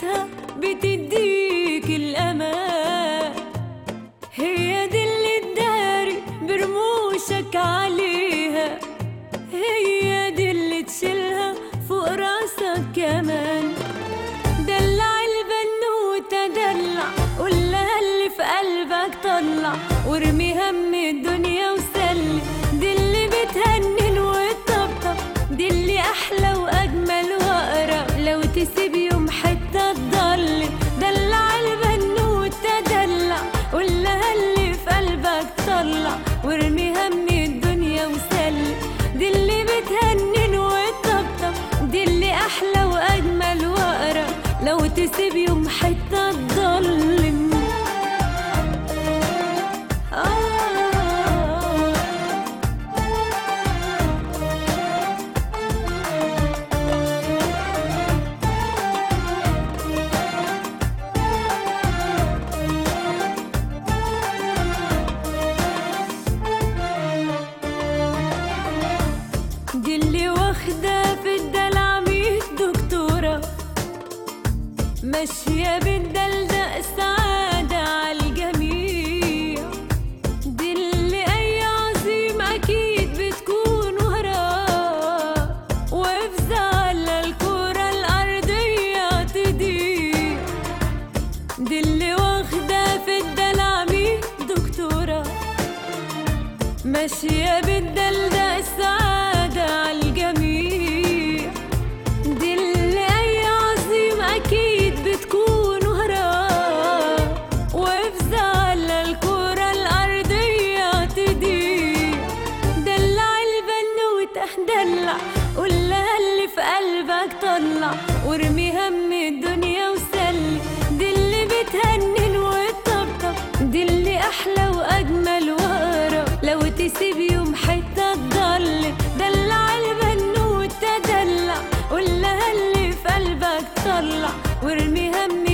ضحكتها بتديك الأمان، هي دي اللي تداري برموشك عليها، هي دي اللي تشيلها فوق راسك كمان. دلع البنوتة دلع، قولها اللي في قلبك طلع، وارمي هم الدنيا وسلي، دي اللي بتهنن وتطبطب، دي اللي أحلى وأجمل وأقرب، لو تسيب يوم حتة تضل. دلع البنوتة دلع، قولها اللي في قلبك طلع، وارمي هم الدنيا وسلي، دي اللي بتهنن وتطبطب، دي اللي أحلى وأجمل وأقرب، لو تسيب يوم حتة تضلم. دي اللي واخدة في الدلع 100 دكتورة، ماشية بالدلدق السعادة عالجميع، دي اللي أي عظيم أكيد بتكون وراه، وفي على الكرة الأرضية تضيع. دي اللي واخدة في الدلع 100 دكتورة، ماشية بالدلدق السعادة عالجميع، دي اللي أي عظيم أكيد بتكون وراه، وفي على الكرة الأرضية تضيع. دلع البنوتة دلع، قولها اللي في قلبك طلع، وارمي هم الدنيا وسلي، دي اللي بتهنن وتطبطب، دي اللي أحلى وأجمل وأقرب، لو تسيب يوم حتة تضل. دلع البنوتة دلع، قولها اللي في قلبك طلع، وارمي هم